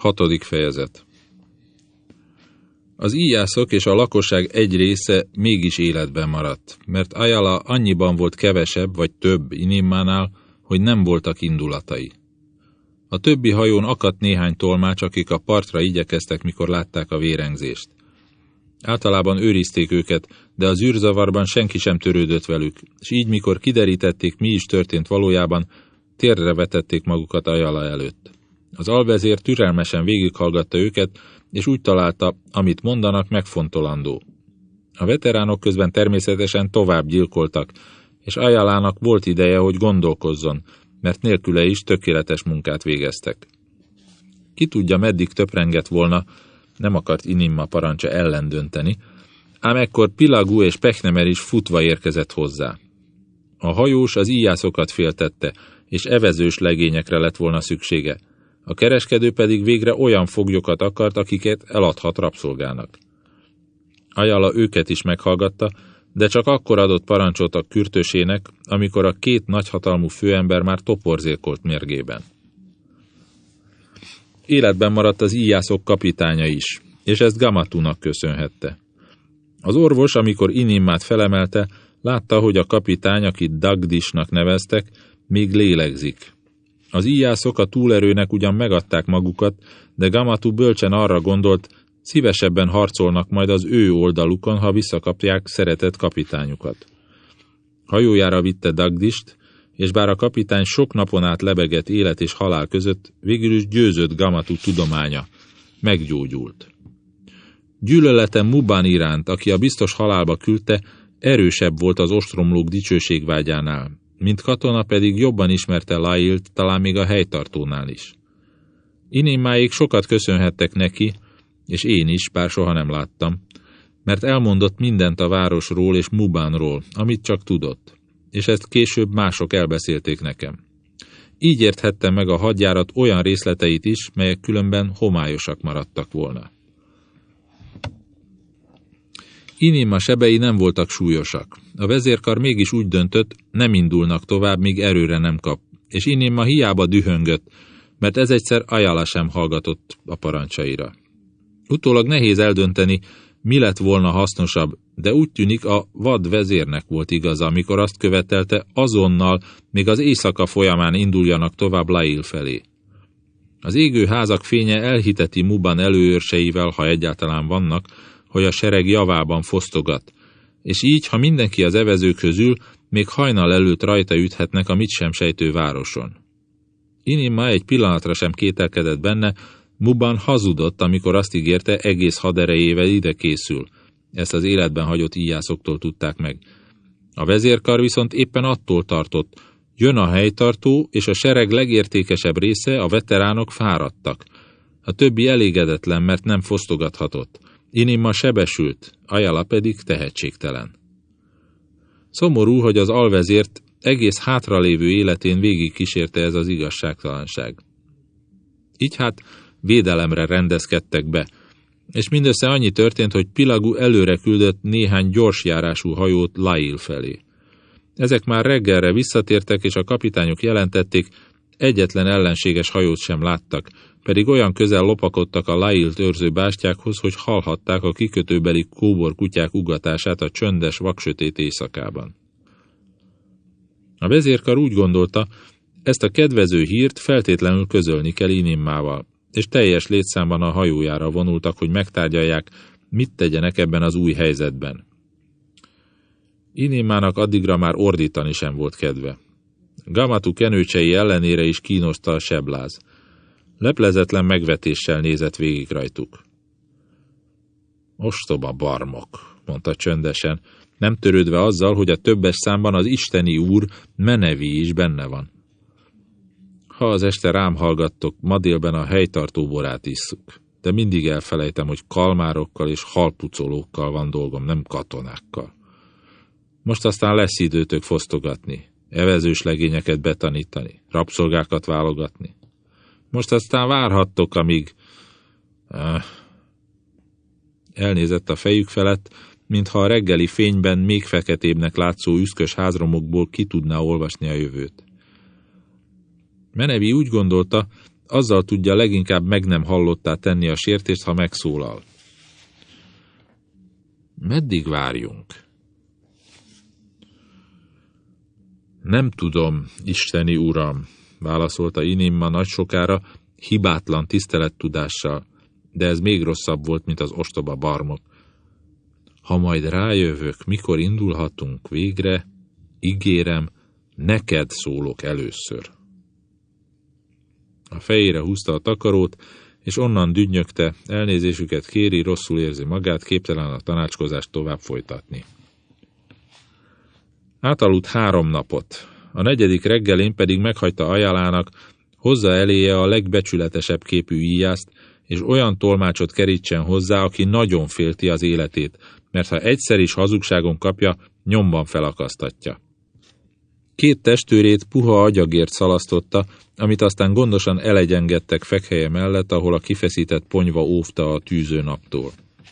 6. fejezet. Az íjászok és a lakosság egy része mégis életben maradt, mert Ayala annyiban volt kevesebb vagy több Inimmánál, hogy nem voltak indulatai. A többi hajón akadt néhány tolmács, akik a partra igyekeztek, mikor látták a vérengzést. Általában őrizték őket, de az űrzavarban senki sem törődött velük, és így mikor kiderítették, mi is történt valójában, térdre vetették magukat Ayala előtt. Az alvezér türelmesen végighallgatta őket, és úgy találta, amit mondanak, megfontolandó. A veteránok közben természetesen tovább gyilkoltak, és Ayalának volt ideje, hogy gondolkozzon, mert nélküle is tökéletes munkát végeztek. Ki tudja, meddig töprengett volna, nem akart Inimma parancsa ellen dönteni, ám ekkor Pilagú és Pechnemer is futva érkezett hozzá. A hajós az íjászokat féltette, és evezős legényekre lett volna szüksége. A kereskedő pedig végre olyan foglyokat akart, akiket eladhat rabszolgának. Ayala őket is meghallgatta, de csak akkor adott parancsot a kürtösének, amikor a két nagyhatalmú főember már toporzékolt mérgében. Életben maradt az íjászok kapitánya is, és ezt Gamatunak köszönhette. Az orvos, amikor Inimmát felemelte, látta, hogy a kapitány, akit Dagdisnak neveztek, még lélegzik. Az íjászok a túlerőnek ugyan megadták magukat, de Gamatu bölcsen arra gondolt, szívesebben harcolnak majd az ő oldalukon, ha visszakapják szeretett kapitányukat. Hajójára vitte Dagdist, és bár a kapitány sok napon át lebegett élet és halál között, végül is győzött Gamatu tudománya. Meggyógyult. Gyűlölete Muban iránt, aki a biztos halálba küldte, erősebb volt az ostromlók dicsőségvágyánál, mint katona pedig jobban ismerte Lailt, talán még a helytartónál is. Inimmáig sokat köszönhettek neki, és én is, bár soha nem láttam, mert elmondott mindent a városról és Mubanról, amit csak tudott, és ezt később mások elbeszélték nekem. Így érthettem meg a hadjárat olyan részleteit is, melyek különben homályosak maradtak volna. Inimma sebei nem voltak súlyosak. A vezérkar mégis úgy döntött, nem indulnak tovább, míg erőre nem kap, és Inimma hiába dühöngött, mert ez egyszer Ayala sem hallgatott a parancsaira. Utólag nehéz eldönteni, mi lett volna hasznosabb, de úgy tűnik, a vad vezérnek volt igaza, amikor azt követelte, azonnal, még az éjszaka folyamán induljanak tovább Lail felé. Az égő házak fénye elhiteti Muban előőrseivel, ha egyáltalán vannak, hogy a sereg javában fosztogat, és így, ha mindenki az evezőkhöz ül, még hajnal előtt rajta üthetnek a mit sem sejtő városon. Inimma egy pillanatra sem kételkedett benne, Muban hazudott, amikor azt ígérte, egész haderejével ide készül. Ezt az életben hagyott íjászoktól tudták meg. A vezérkar viszont éppen attól tartott, jön a helytartó, és a sereg legértékesebb része, a veteránok fáradtak. A többi elégedetlen, mert nem fosztogathatott. Inimma sebesült, Ayala pedig tehetségtelen. Szomorú, hogy az alvezért egész hátralévő életén végig kísérte ez az igazságtalanság. Így hát védelemre rendezkedtek be, és mindössze annyi történt, hogy Pilagú előre küldött néhány gyorsjárású hajót Lail felé. Ezek már reggelre visszatértek, és a kapitányok jelentették, egyetlen ellenséges hajót sem láttak, pedig olyan közel lopakodtak a Lailt őrző bástyákhoz, hogy hallhatták a kikötőbeli kóbor kutyák ugatását a csöndes, vaksötét éjszakában. A vezérkar úgy gondolta, ezt a kedvező hírt feltétlenül közölni kell Inimmával, és teljes létszámban a hajójára vonultak, hogy megtárgyalják, mit tegyenek ebben az új helyzetben. Inimmának addigra már ordítani sem volt kedve. Gamatu kenőcsei ellenére is kínoszta a sebláz. Leplezetlen megvetéssel nézett végig rajtuk. Ostoba barmok, mondta csöndesen, nem törődve azzal, hogy a többes számban az isteni úr, Menevi is benne van. Ha az este rám hallgattok, ma délben a helytartó borát isszuk, de mindig elfelejtem, hogy kalmárokkal és halpucolókkal van dolgom, nem katonákkal. Most aztán lesz időtök fosztogatni, evezős legényeket betanítani, rabszolgákat válogatni. Most aztán várhattok, amíg... Elnézett a fejük felett, mintha a reggeli fényben még feketébbnek látszó üszkös házromokból ki tudná olvasni a jövőt. Menevi úgy gondolta, azzal tudja leginkább meg nem hallottá tenni a sértést, ha megszólal. Meddig várjunk? Nem tudom, isteni uram, válaszolta Inimma nagy sokára, hibátlan tisztelettudással, de ez még rosszabb volt, mint az ostoba barmok. Ha majd rájövök, mikor indulhatunk végre, ígérem, neked szólok először. A fejére húzta a takarót, és onnan dünnyögte, elnézésüket kéri, rosszul érzi magát, képtelen a tanácskozást tovább folytatni. Átaludt 3 napot, a 4. reggelén pedig meghagyta Ajálának, hozza eléje a legbecsületesebb képű íjászt, és olyan tolmácsot kerítsen hozzá, aki nagyon félti az életét, mert ha egyszer is hazugságon kapja, nyomban felakasztatja. 2 testőrét puha agyagért szalasztotta, amit aztán gondosan elegyengettek fekhelye mellett, ahol a kifeszített ponyva óvta a tűző naptól.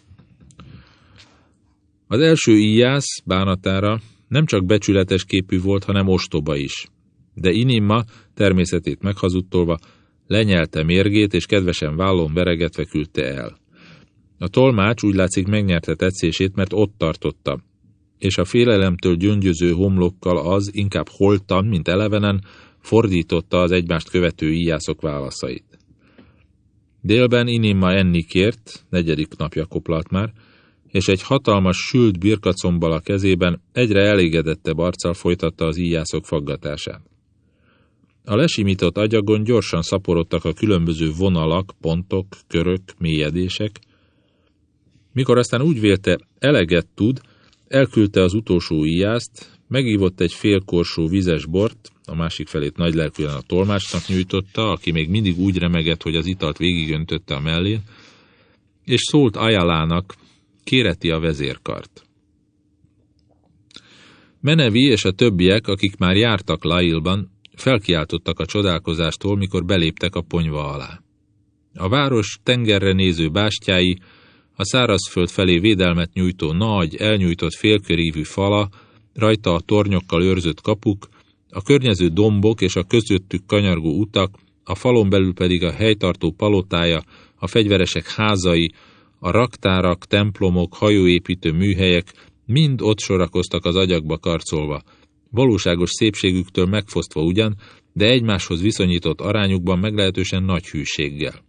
Az első íjász bánatára nem csak becsületes képű volt, hanem ostoba is. De Inimma, természetét meghazudtolva, lenyelte mérgét, és kedvesen vállon veregetve küldte el. A tolmács úgy látszik megnyerte tetszését, mert ott tartotta, és a félelemtől gyöngyöző homlokkal az inkább holtan, mint elevenen fordította az egymást követő íjászok válaszait. Délben Inimma enni kért, 4. napja koplalt már, és egy hatalmas sült birkacombbal a kezében egyre elégedettebb arccal folytatta az íjászok faggatását. A lesimított agyagon gyorsan szaporodtak a különböző vonalak, pontok, körök, mélyedések. Mikor aztán úgy vélte, eleget tud, elküldte az utolsó íjászt, megívott egy fél korsó vizes bort, a másik felét nagylelkűen a tolmácsnak nyújtotta, aki még mindig úgy remegett, hogy az italt végigöntötte a mellén, és szólt Ajálának, kéreti a vezérkart. Menevi és a többiek, akik már jártak Lailban, felkiáltottak a csodálkozástól, mikor beléptek a ponyva alá. A város tengerre néző bástyái, a szárazföld felé védelmet nyújtó nagy, elnyújtott félkörívű fala, rajta a tornyokkal őrzött kapuk, a környező dombok és a közöttük kanyargó utak, a falon belül pedig a helytartó palotája, a fegyveresek házai, a raktárak, templomok, hajóépítő műhelyek mind ott sorakoztak az agyagba karcolva, valóságos szépségüktől megfosztva ugyan, de egymáshoz viszonyított arányukban meglehetősen nagy hűséggel.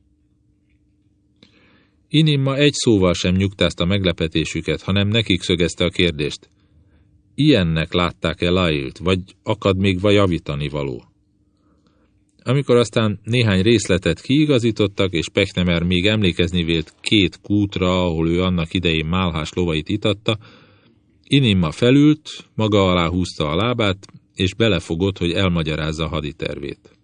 Inimma egy szóval sem nyugtázta meglepetésüket, hanem nekik szögezte a kérdést. Ilyennek látták-e Lailt, vagy akad még javítani való? Amikor aztán néhány részletet kiigazítottak, és Pechnemer még emlékezni vélt 2 kútra, ahol ő annak idején málhás lovait itatta, Inimma felült, maga alá húzta a lábát, és belefogott, hogy elmagyarázza a haditervét.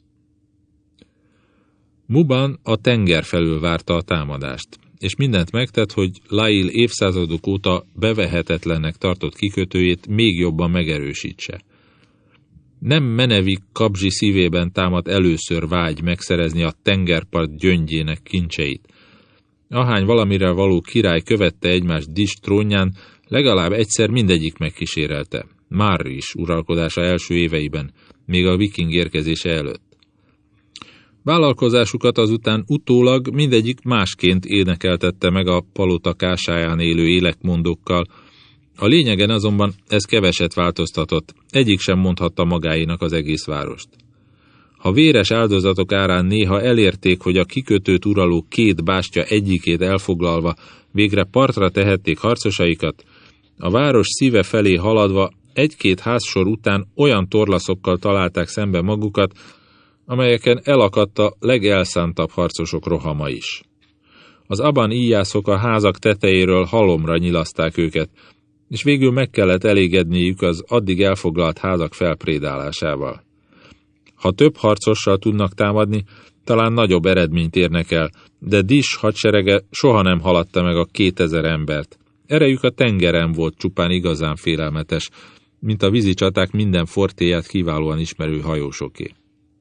Muban a tenger felül várta a támadást, és mindent megtett, hogy Lail évszázadok óta bevehetetlennek tartott kikötőjét még jobban megerősítse. Nem Menevi Kabzsi szívében támadt először vágy megszerezni a tengerpart gyöngyének kincseit. Ahány valamire való király követte egymást Dis trónján, legalább egyszer mindegyik megkísérelte, Már is uralkodása első éveiben, még a viking érkezése előtt. Vállalkozásukat azután utólag mindegyik másként énekeltette meg a palota kásáján élő élekmondókkal. A lényegen azonban ez keveset változtatott, egyik sem mondhatta magáénak az egész várost. Ha véres áldozatok árán néha elérték, hogy a kikötőt uraló 2 bástya egyikét elfoglalva végre partra tehették harcosaikat, a város szíve felé haladva 1-2 házsor után olyan torlaszokkal találták szembe magukat, amelyeken elakadt a legelszántabb harcosok rohama is. Az aban íjászok a házak tetejéről halomra nyilaszták őket, és végül meg kellett elégedniük az addig elfoglalt házak felprédálásával. Ha több harcossal tudnak támadni, talán nagyobb eredményt érnek el, de Dis hadserege soha nem haladta meg a 2000 embert. Erejük a tengeren volt csupán igazán félelmetes, mint a vízicsaták minden fortéját kiválóan ismerő hajósoké.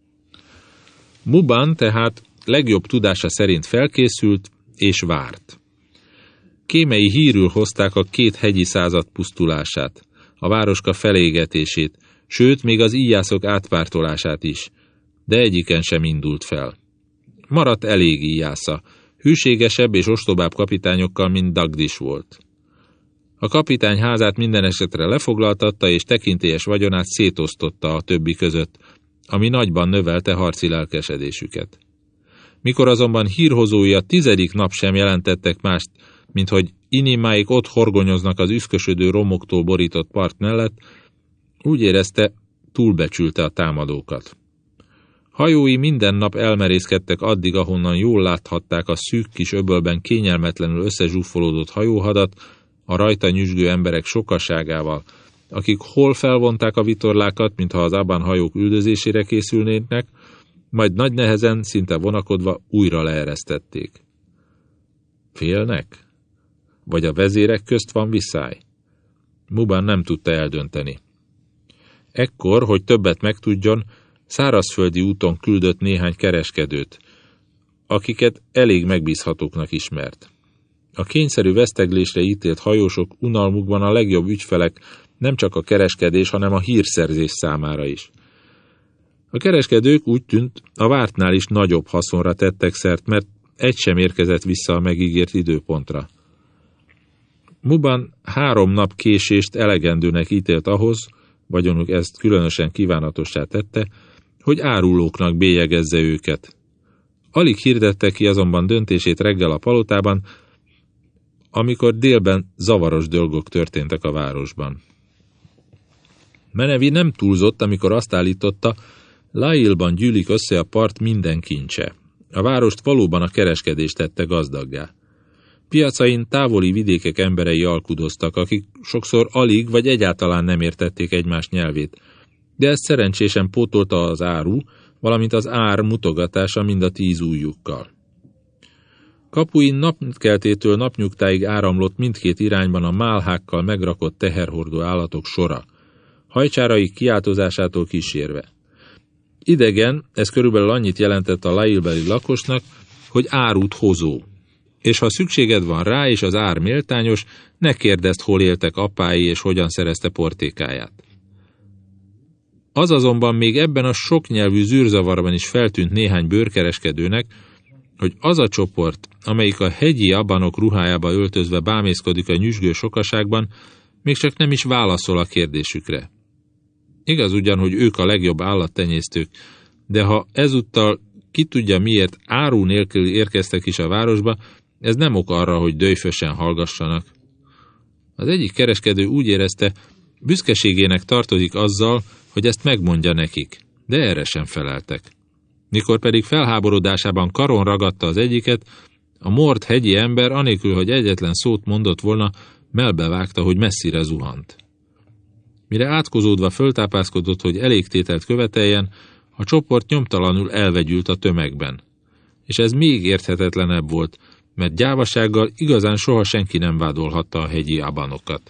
Muban tehát legjobb tudása szerint felkészült és várt. Kémei hírül hozták a 2 hegyi század pusztulását, a városka felégetését, sőt még az íjászok átpártolását is, de egyiken sem indult fel. Maradt elég íjásza, hűségesebb és ostobább kapitányokkal, mint Dagdis volt. A kapitány házát minden esetre lefoglaltatta, és tekintélyes vagyonát szétosztotta a többi között, ami nagyban növelte harci lelkesedésüket. Mikor azonban hírhozói a 10. nap sem jelentettek mást, mint hogy Inimáik ott horgonyoznak az üszkösödő romoktól borított part mellett, úgy érezte, túlbecsülte a támadókat. Hajói minden nap elmerészkedtek addig, ahonnan jól láthatták a szűk kis öbölben kényelmetlenül összezsúfolódott hajóhadat, a rajta nyüzsgő emberek sokaságával, akik hol felvonták a vitorlákat, mintha az Aban hajók üldözésére készülnének, majd nagy nehezen, szinte vonakodva újra leeresztették. Félnek? Vagy a vezérek közt van viszály? Muban nem tudta eldönteni. Ekkor, hogy többet megtudjon, szárazföldi úton küldött néhány kereskedőt, akiket elég megbízhatóknak ismert. A kényszerű veszteglésre ítélt hajósok unalmukban a legjobb ügyfelek nem csak a kereskedés, hanem a hírszerzés számára is. A kereskedők úgy tűnt, a vártnál is nagyobb haszonra tettek szert, mert egy sem érkezett vissza a megígért időpontra. Muban 3 nap késést elegendőnek ítélt ahhoz, vagyonuk ezt különösen kívánatossá tette, hogy árulóknak bélyegezze őket. Alig hirdette ki azonban döntését reggel a palotában, amikor délben zavaros dolgok történtek a városban. Menevi nem túlzott, amikor azt állította, Lailban gyűlik össze a part minden kincse. A várost valóban a kereskedés tette gazdaggá. Piacain távoli vidékek emberei alkudoztak, akik sokszor alig vagy egyáltalán nem értették egymás nyelvét, de ezt szerencsésen pótolta az áru, valamint az ár mutogatása mind a 10 ujjukkal. Kapuin napkeltétől napnyugtáig áramlott mindkét irányban a málhákkal megrakott teherhordó állatok sora, hajcsáraik kiáltozásától kísérve. Idegen, ez körülbelül annyit jelentett a Lailbeli lakosnak, hogy árut hozó. És ha szükséged van rá, és az ár méltányos, ne kérdezd, hol éltek apái, és hogyan szerezte portékáját. Az azonban még ebben a soknyelvű zűrzavarban is feltűnt néhány bőrkereskedőnek, hogy az a csoport, amelyik a hegyi abanok ruhájába öltözve bámészkodik a nyüzsgő sokaságban, még csak nem is válaszol a kérdésükre. Igaz ugyan, hogy ők a legjobb állattenyésztők, de ha ezúttal ki tudja miért áru nélkül érkeztek is a városba, ez nem ok arra, hogy döjfösen hallgassanak. Az egyik kereskedő úgy érezte, büszkeségének tartozik azzal, hogy ezt megmondja nekik, de erre sem feleltek. Mikor pedig felháborodásában karon ragadta az egyiket, a mord hegyi ember, anélkül, hogy egyetlen szót mondott volna, melbevágta, hogy messzire zuhant. Mire átkozódva föltápászkodott, hogy elégtételt követeljen, a csoport nyomtalanul elvegyült a tömegben. És ez még érthetetlenebb volt, mert gyávasággal igazán soha senki nem vádolhatta a hegyi abanokat.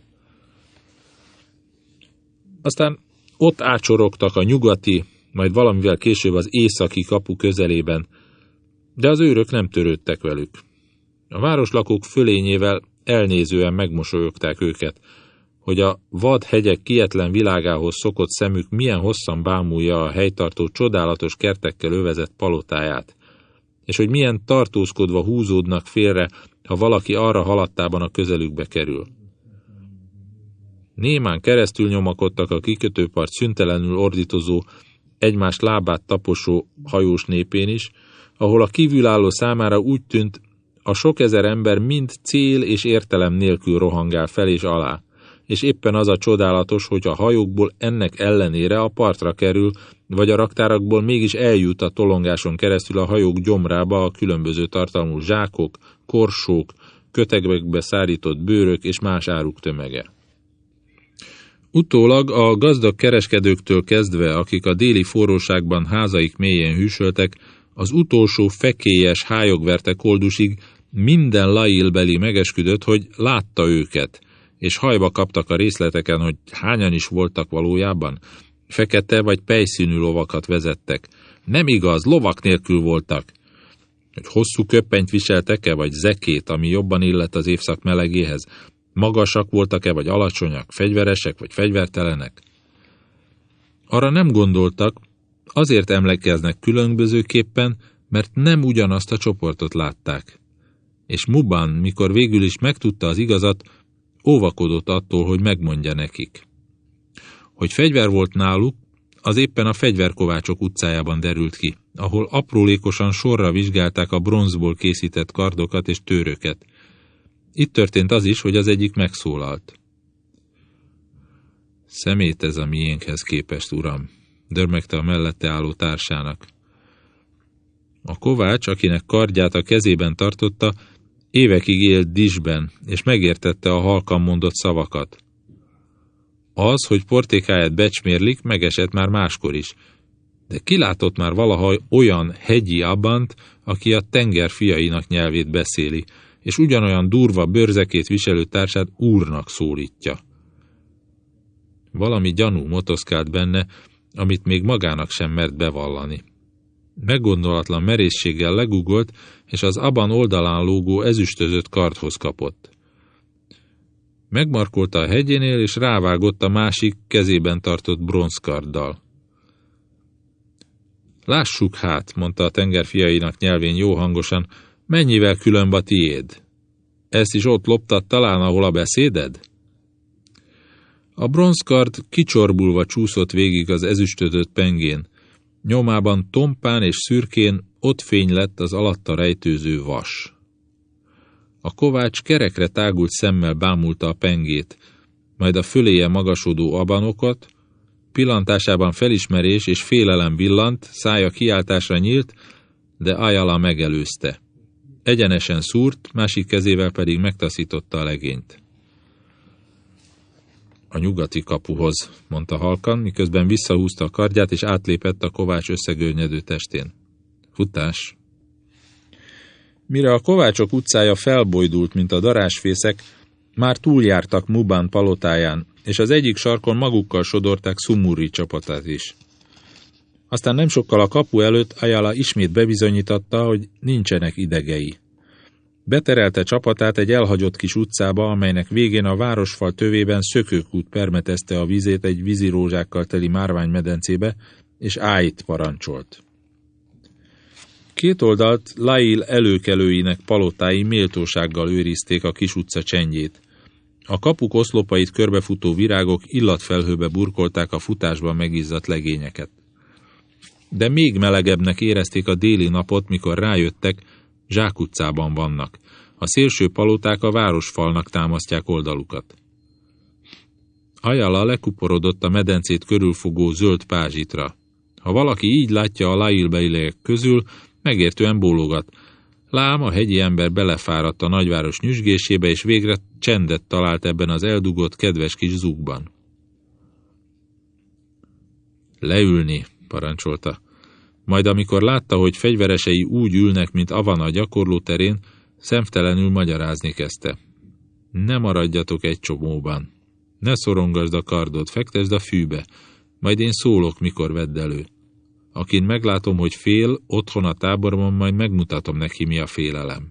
Aztán ott ácsorogtak a nyugati, majd valamivel később az északi kapu közelében, de az őrök nem törődtek velük. A városlakók fölényével elnézően megmosolyogták őket, hogy a vad hegyek kietlen világához szokott szemük milyen hosszan bámulja a helytartó csodálatos kertekkel övezett palotáját, és hogy milyen tartózkodva húzódnak félre, ha valaki arra haladtában a közelükbe kerül. Némán keresztül nyomakodtak a kikötőpart szüntelenül ordítozó, egymás lábát taposó hajós népén is, ahol a kívülálló számára úgy tűnt, a sok ezer ember mind cél és értelem nélkül rohangál fel és alá, és éppen az a csodálatos, hogy a hajókból ennek ellenére a partra kerül, vagy a raktárakból mégis eljut a tolongáson keresztül a hajók gyomrába a különböző tartalmú zsákok, korsók, kötegekbe szárított bőrök és más áruk tömege. Utólag a gazdag kereskedőktől kezdve, akik a déli forróságban házaik mélyén hűsöltek, az utolsó fekélyes, hályogverte koldusig minden Lailbeli megesküdött, hogy látta őket, és hajba kaptak a részleteken, hogy hányan is voltak valójában. Fekete vagy pejszínű lovakat vezettek. Nem igaz, lovak nélkül voltak. Hogy hosszú köppenyt viseltek-e, vagy zekét, ami jobban illett az évszak melegéhez. Magasak voltak-e, vagy alacsonyak, fegyveresek, vagy fegyvertelenek. Arra nem gondoltak, azért emlékeznek különbözőképpen, mert nem ugyanazt a csoportot látták. És Muban, mikor végül is megtudta az igazat, óvakodott attól, hogy megmondja nekik. Hogy fegyver volt náluk, az éppen a fegyverkovácsok utcájában derült ki, ahol aprólékosan sorra vizsgálták a bronzból készített kardokat és tőröket. Itt történt az is, hogy az egyik megszólalt. Szemét ez a miénkhez képest, uram, dörmegte a mellette álló társának. A kovács, akinek kardját a kezében tartotta, évekig élt Disben, és megértette a halkan mondott szavakat. Az, hogy portékáját becsmérlik, megesett már máskor is, de kilátott már valaha olyan hegyi Abant, aki a tenger fiainak nyelvét beszéli, és ugyanolyan durva bőrzekét viselő társát úrnak szólítja. Valami gyanú motoszkált benne, amit még magának sem mert bevallani. Meggondolatlan merészséggel legugolt, és az Aban oldalán lógó ezüstözött kardhoz kapott. Megmarkolta a hegyénél, és rávágott a másik kezében tartott bronzkarddal. Lássuk hát, mondta a tengerfiainak nyelvén jó hangosan, mennyivel különb a tiéd? Ezt is ott loptad talán, ahol a beszéded? A bronzkard kicsorbulva csúszott végig az ezüstözött pengén, nyomában tompán és szürkén ott fény lett az alatta rejtőző vas. A kovács kerekre tágult szemmel bámulta a pengét, majd a föléje magasodó abanokat, pillantásában felismerés és félelem villant, szája kiáltásra nyílt, de Ayala megelőzte. Egyenesen szúrt, másik kezével pedig megtaszította a legényt. A nyugati kapuhoz, mondta halkan, miközben visszahúzta a kardját, és átlépett a kovács összegörnyedő testén. Futás! Mire a kovácsok utcája felbojdult, mint a darásfészek, már túljártak Muban palotáján, és az egyik sarkon magukkal sodorták Sumurri csapatát is. Aztán nem sokkal a kapu előtt Ayala ismét bebizonyította, hogy nincsenek idegei. Beterelte csapatát egy elhagyott kis utcába, amelynek végén a városfal tövében szökőkút permetezte a vizét egy vízirózsákkal teli márványmedencébe, és álljt parancsolt. Két oldalt Lail előkelőinek palotái méltósággal őrizték a kis utca csendjét. A kapuk oszlopait körbefutó virágok illatfelhőbe burkolták a futásban megizzadt legényeket. De még melegebbnek érezték a déli napot, mikor rájöttek, zsákutcában vannak. A szélső paloták a városfalnak támasztják oldalukat. Ayala lekuporodott a medencét körülfogó zöld pázsitra. Ha valaki így látja a Lail-beliek közül, megértően bólogat. Lám, a hegyi ember belefáradt a nagyváros nyüzsgésébe, és végre csendet talált ebben az eldugott, kedves kis zugban. Leülni, parancsolta. Majd amikor látta, hogy fegyveresei úgy ülnek, mint Avana a gyakorlóterén, szemtelenül magyarázni kezdte. Ne maradjatok egy csomóban. Ne szorongasd a kardot, fektesd a fűbe, majd én szólok, mikor vedd elő. Akin meglátom, hogy fél, otthon a táborban, majd megmutatom neki, mi a félelem.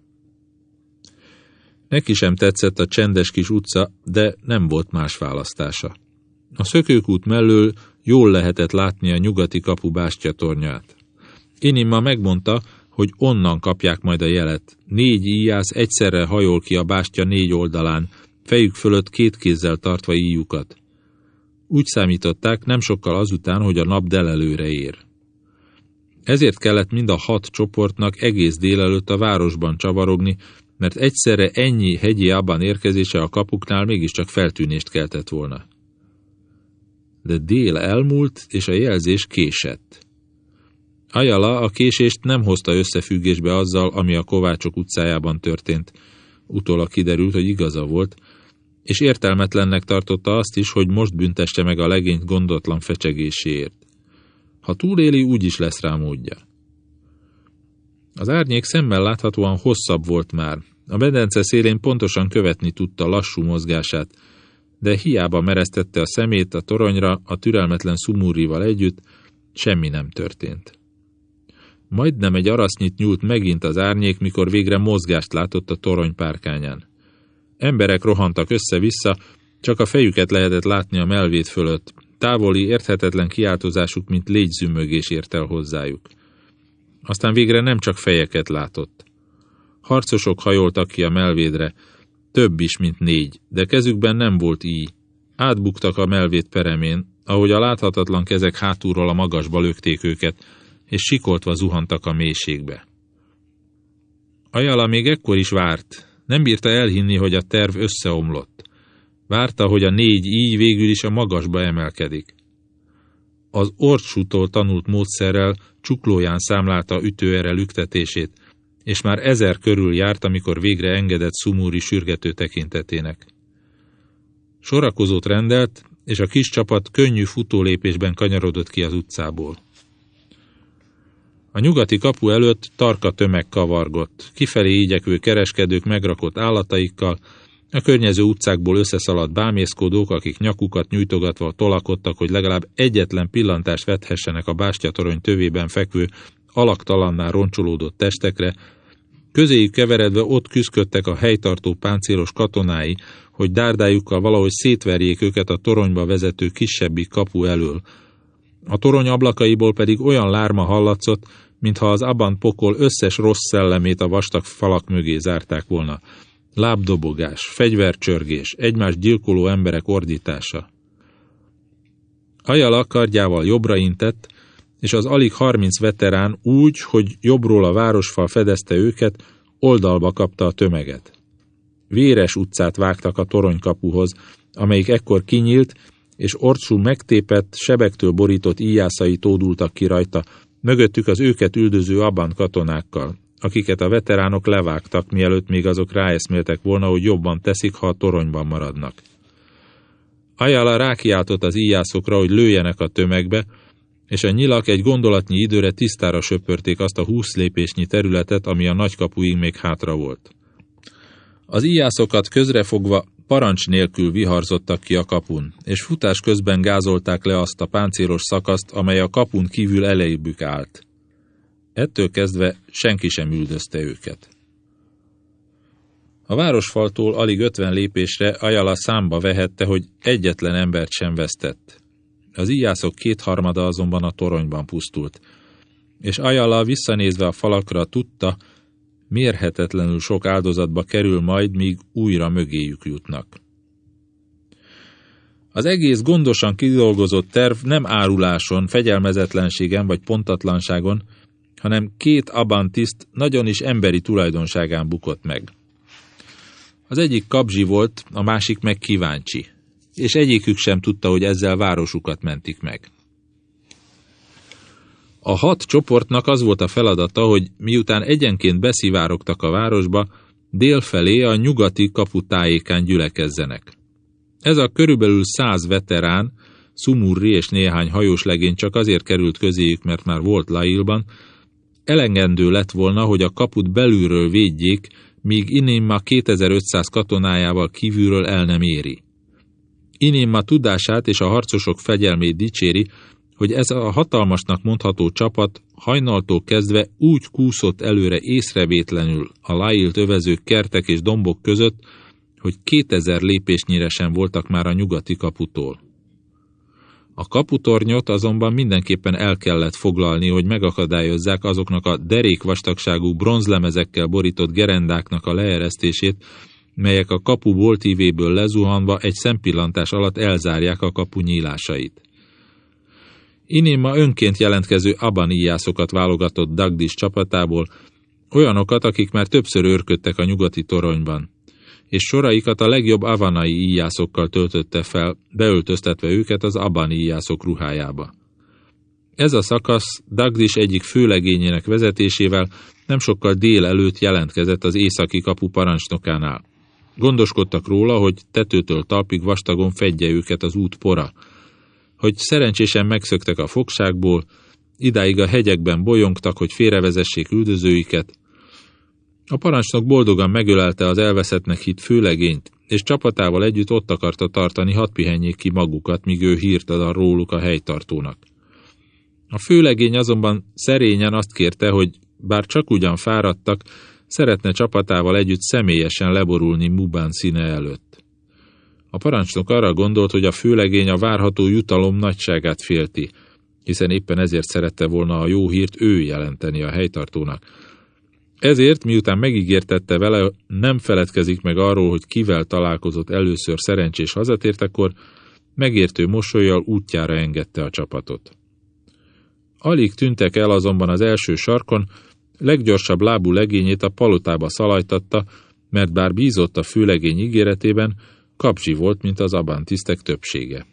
Neki sem tetszett a csendes kis utca, de nem volt más választása. A szökőkút mellől jól lehetett látni a nyugati kapu bástyatornyát. Inimma megmondta, hogy onnan kapják majd a jelet. 4 íjász egyszerre hajol ki a bástya 4 oldalán, fejük fölött 2 kézzel tartva íjukat. Úgy számították, nem sokkal azután, hogy a nap delelőre ér. Ezért kellett mind a 6 csoportnak egész délelőtt a városban csavarogni, mert egyszerre ennyi hegyi Aban érkezése a kapuknál mégiscsak feltűnést keltett volna. De dél elmúlt, és a jelzés késett. Ayala a késést nem hozta összefüggésbe azzal, ami a kovácsok utcájában történt. Utólag kiderült, hogy igaza volt, és értelmetlennek tartotta azt is, hogy most büntesse meg a legényt gondotlan fecsegéséért. Ha túléli, úgyis lesz rá módja. Az árnyék szemmel láthatóan hosszabb volt már. A medence szélén pontosan követni tudta lassú mozgását, de hiába meresztette a szemét a toronyra a türelmetlen Sumurrival együtt, semmi nem történt. Majdnem egy arasznyit nyúlt megint az árnyék, mikor végre mozgást látott a torony párkányán. Emberek rohantak össze-vissza, csak a fejüket lehetett látni a melvét fölött. Távoli, érthetetlen kiáltozásuk, mint légyzümmögés ért el hozzájuk. Aztán végre nem csak fejeket látott. Harcosok hajoltak ki a melvédre, több is, mint 4, de kezükben nem volt íj. Átbuktak a melvéd peremén, ahogy a láthatatlan kezek hátulról a magasba lökték őket, és sikoltva zuhantak a mélységbe. Ajala még ekkor is várt, nem bírta elhinni, hogy a terv összeomlott. Várta, hogy a 4 íj végül is a magasba emelkedik. Az orcsútól tanult módszerrel csuklóján számlálta ütőere lüktetését, és már 1000 körül járt, amikor végre engedett Sumuri sürgető tekintetének. Sorakozót rendelt, és a kis csapat könnyű futólépésben kanyarodott ki az utcából. A nyugati kapu előtt tarka tömeg kavargott, kifelé igyekvő kereskedők megrakott állataikkal, a környező utcákból összeszaladt bámészkodók, akik nyakukat nyújtogatva tolakodtak, hogy legalább egyetlen pillantást vethessenek a bástyatorony tövében fekvő, alaktalanná roncsolódott testekre, közéjük keveredve ott küszködtek a helytartó páncélos katonái, hogy dárdájukkal valahogy szétverjék őket a toronyba vezető kisebbik kapu elől. A torony ablakaiból pedig olyan lárma hallatszott, mintha az Aban pokol összes rossz szellemét a vastag falak mögé zárták volna. Lábdobogás, fegyvercsörgés, egymást gyilkoló emberek ordítása. Ajala kardjával jobbra intett, és az alig 30 veterán úgy, hogy jobbról a városfal fedezte őket, oldalba kapta a tömeget. Véres utcát vágtak a toronykapuhoz, amelyik ekkor kinyílt, és orcsú megtépett, sebektől borított íjászai tódultak ki rajta, mögöttük az őket üldöző Aban katonákkal, akiket a veteránok levágtak, mielőtt még azok ráeszméltek volna, hogy jobban teszik, ha a toronyban maradnak. Ajala rákiáltott az íjászokra, hogy lőjenek a tömegbe, és a nyilak egy gondolatnyi időre tisztára söpörték azt a 20 lépésnyi területet, ami a nagykapuig még hátra volt. Az íjászokat közrefogva parancs nélkül viharzottak ki a kapun, és futás közben gázolták le azt a páncélos szakaszt, amely a kapun kívül elejébük állt. Ettől kezdve senki sem üldözte őket. A városfaltól alig 50 lépésre Ajala számba vehette, hogy egyetlen embert sem vesztett. Az íjászok 2/3 azonban a toronyban pusztult, és Ajala visszanézve a falakra tudta, mérhetetlenül sok áldozatba kerül majd, míg újra mögéjük jutnak. Az egész gondosan kidolgozott terv nem áruláson, fegyelmezetlenségen vagy pontatlanságon, hanem 2 Aban tiszt nagyon is emberi tulajdonságán bukott meg. Az egyik kabzsi volt, a másik meg kíváncsi, és egyikük sem tudta, hogy ezzel városukat mentik meg. A 6 csoportnak az volt a feladata, hogy miután egyenként beszivárogtak a városba, délfelé a nyugati kapu tájékán gyülekezzenek. Ez a körülbelül 100 veterán, Sumurri és néhány hajós legény csak azért került közéjük, mert már volt Lailban, elegendő lett volna, hogy a kaput belülről védjék, míg Inimma 2500 katonájával kívülről el nem éri. Inimma tudását és a harcosok fegyelmét dicséri, hogy ez a hatalmasnak mondható csapat hajnaltól kezdve úgy kúszott előre észrevétlenül a Lailt övező kertek és dombok között, hogy 2000 lépésnyire sem voltak már a nyugati kaputól. A kaputornyot azonban mindenképpen el kellett foglalni, hogy megakadályozzák azoknak a derékvastagságú bronzlemezekkel borított gerendáknak a leeresztését, melyek a kapu boltívéből lezuhanva egy szempillantás alatt elzárják a kapu nyílásait. Inimma önként jelentkező Aban íjászokat válogatott Dagdis csapatából, olyanokat, akik már többször őrködtek a nyugati toronyban, és soraikat a legjobb avanai íjászokkal töltötte fel, beöltöztetve őket az abani íjászok ruhájába. Ez a szakasz Dagdis egyik főlegényének vezetésével nem sokkal dél előtt jelentkezett az északi kapu parancsnokánál. Gondoskodtak róla, hogy tetőtől talpig vastagon fedje őket az út pora, hogy szerencsésen megszöktek a fogságból, idáig a hegyekben bolyongtak, hogy félrevezessék üldözőiket. A parancsnok boldogan megölelte az elveszettnek hitt főlegényt, és csapatával együtt ott akarta tartani, hadd pihenjék ki magukat, míg ő hírt ad róluk a helytartónak. A főlegény azonban szerényen azt kérte, hogy bár csak ugyan fáradtak, szeretne csapatával együtt személyesen leborulni Muban színe előtt. A parancsnok arra gondolt, hogy a főlegény a várható jutalom nagyságát félti, hiszen éppen ezért szerette volna a jó hírt ő jelenteni a helytartónak. Ezért, miután megígértette vele, nem feledkezik meg arról, hogy kivel találkozott először szerencsés hazatértekor, megértő mosollyal útjára engedte a csapatot. Alig tűntek el azonban az első sarkon, leggyorsabb lábú legényét a palotába szalajtatta, mert bár bízott a főlegény ígéretében, kapzsi volt, mint az abántisztek többsége.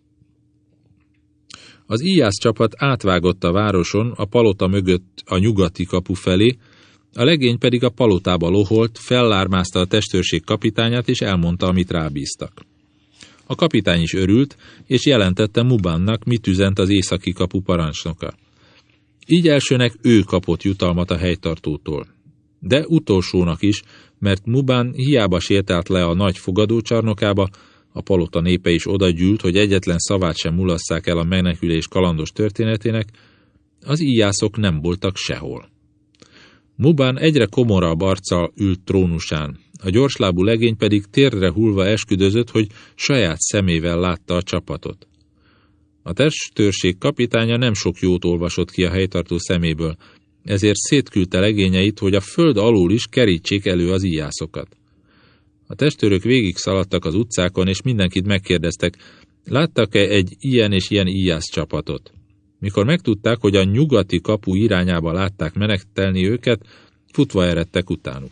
Az íjász csapat átvágott a városon, a palota mögött a nyugati kapu felé, a legény pedig a palotába loholt, fellármázta a testőrség kapitányát, és elmondta, amit rábíztak. A kapitány is örült, és jelentette Mubánnak, mit üzent az északi kapu parancsnoka. Így elsőnek ő kapott jutalmat a helytartótól. De utolsónak is, mert Mubán hiába sétált le a nagy fogadócsarnokába, a palota népe is odagyűlt, hogy egyetlen szavát sem mulasszák el a menekülés kalandos történetének, az íjászok nem voltak sehol. Mubán egyre komorabb arccal ült trónusán, a gyorslábú legény pedig térdre hullva esküdözött, hogy saját szemével látta a csapatot. A testőrség kapitánya nem sok jót olvasott ki a helytartó szeméből, ezért szétküldte legényeit, hogy a föld alól is kerítsék elő az íjászokat. A testőrök végig szaladtak az utcákon, és mindenkit megkérdeztek, láttak-e egy ilyen és ilyen íjász csapatot. Mikor megtudták, hogy a nyugati kapu irányába látták menektelni őket, futva eredtek utánuk.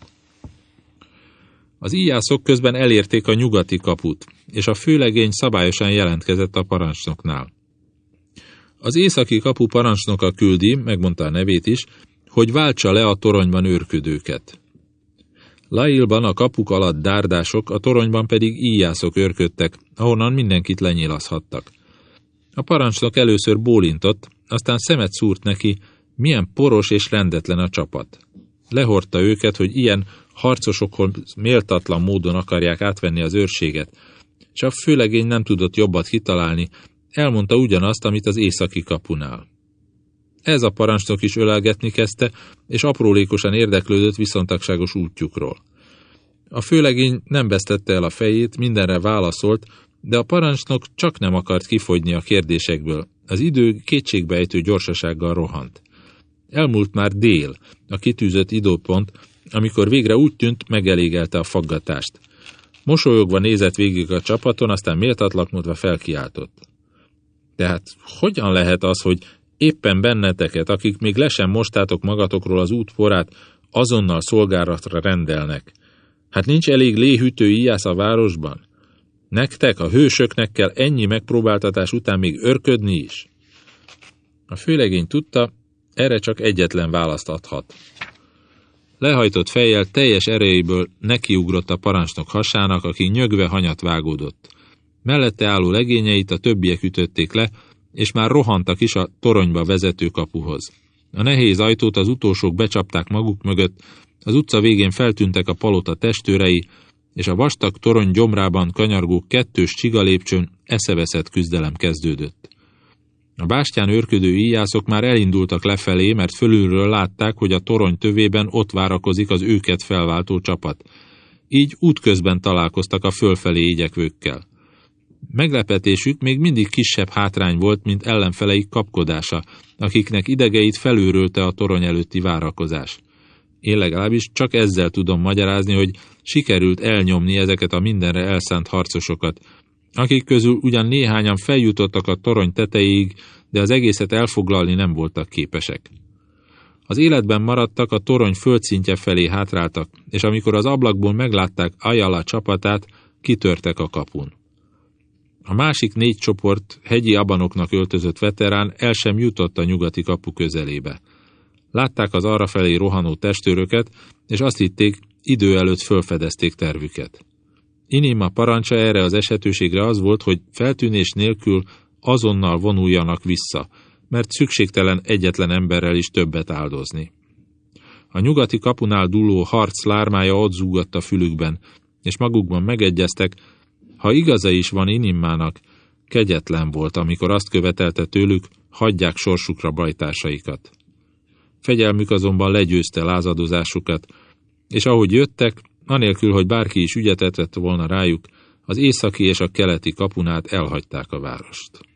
Az íjászok közben elérték a nyugati kaput, és a főlegény szabályosan jelentkezett a parancsnoknál. Az északi kapu parancsnoka küldi, megmondta a nevét is, hogy váltsa le a toronyban őrködőket. Lailban a kapuk alatt dárdások, a toronyban pedig íjászok őrködtek, ahonnan mindenkit lenyilazhattak. A parancsnok először bólintott, aztán szemet szúrt neki, milyen poros és rendetlen a csapat. Lehordta őket, hogy ilyen harcosokhoz méltatlan módon akarják átvenni az őrséget, és a főlegény nem tudott jobbat kitalálni, elmondta ugyanazt, amit az északi kapunál. Ez a parancsnok is ölelgetni kezdte, és aprólékosan érdeklődött viszontagságos útjukról. A főlegény nem vesztette el a fejét, mindenre válaszolt, de a parancsnok csak nem akart kifogyni a kérdésekből. Az idő kétségbeejtő gyorsasággal rohant. Elmúlt már dél, a kitűzött időpont, amikor végre úgy tűnt, megelégelte a faggatást. Mosolyogva nézett végig a csapaton, aztán méltatlankodva felkiáltott. Tehát hogyan lehet az, hogy éppen benneteket, akik még le sem mostátok magatokról az út porát, azonnal szolgálatra rendelnek? Hát nincs elég léhűtő íjász a városban? Nektek, a hősöknek kell ennyi megpróbáltatás után még örködni is? A főlegény tudta, erre csak egyetlen választ adhat. Lehajtott fejjel teljes erejéből nekiugrott a parancsnok hasának, aki nyögve hanyat vágódott. Mellette álló legényeit a többiek ütötték le, és már rohantak is a toronyba vezető kapuhoz. A nehéz ajtót az utolsók becsapták maguk mögött, az utca végén feltűntek a palota testőrei, és a vastag torony gyomrában kanyargó kettős csigalépcsőn eszeveszett küzdelem kezdődött. A bástyán őrködő íjászok már elindultak lefelé, mert fölülről látták, hogy a torony tövében ott várakozik az őket felváltó csapat. Így útközben találkoztak a fölfelé igyekvőkkel. Meglepetésük még mindig kisebb hátrány volt, mint ellenfeleik kapkodása, akiknek idegeit felülrölte a torony előtti várakozás. Én legalábbis csak ezzel tudom magyarázni, hogy sikerült elnyomni ezeket a mindenre elszánt harcosokat, akik közül ugyan néhányan feljutottak a torony tetejéig, de az egészet elfoglalni nem voltak képesek. Az életben maradtak, a torony földszintje felé hátráltak, és amikor az ablakból meglátták Ayala csapatát, kitörtek a kapun. A másik 4 csoport hegyi abanoknak öltözött veterán el sem jutott a nyugati kapu közelébe. Látták az arrafelé rohanó testőröket, és azt hitték, idő előtt fölfedezték tervüket. Inima parancsa erre az esetőségre az volt, hogy feltűnés nélkül azonnal vonuljanak vissza, mert szükségtelen egyetlen emberrel is többet áldozni. A nyugati kapunál dúló harc lármája ott zúgott a fülükben, és magukban megegyeztek, ha igaza is van Inimának, kegyetlen volt, amikor azt követelte tőlük, hagyják sorsukra bajtársaikat. Fegyelmük azonban legyőzte lázadozásukat, és ahogy jöttek, anélkül, hogy bárki is ügyet vetett volna rájuk, az északi és a keleti kapun át elhagyták a várost.